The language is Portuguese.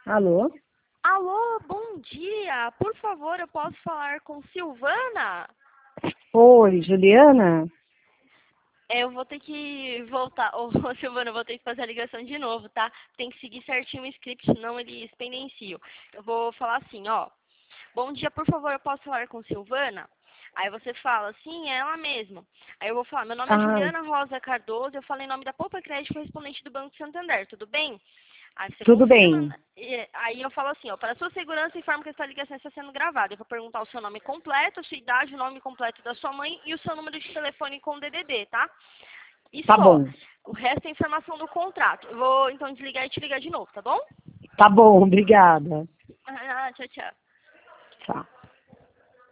Alô? Alô, bom dia. Por favor, eu posso falar com Silvana? Oi, Juliana? Eu vou ter que voltar. Ô, Silvana, eu vou ter que fazer a ligação de novo, tá? Tem que seguir certinho o script, senão eles pendenciam. Eu vou falar assim, ó. Bom dia, por favor, eu posso falar com Silvana? Aí você fala, sim, é ela mesma. Aí eu vou falar, meu nome é Ah, Juliana Rosa Cardoso, eu falei em nome da Poupa Crédito correspondente do Banco Santander, tudo bem? Aí você tudo confirma, bem. né? Aí eu falo assim, ó, para sua segurança, informo que essa ligação está sendo gravada. Eu vou perguntar o seu nome completo, a sua idade, o nome completo da sua mãe e o seu número de telefone com DDD, tá? E Tá só. bom. O resto é informação do contrato. Eu vou então desligar e te ligar de novo, tá bom? Tá bom, obrigada. Ah, tchau, tchau. Tchau.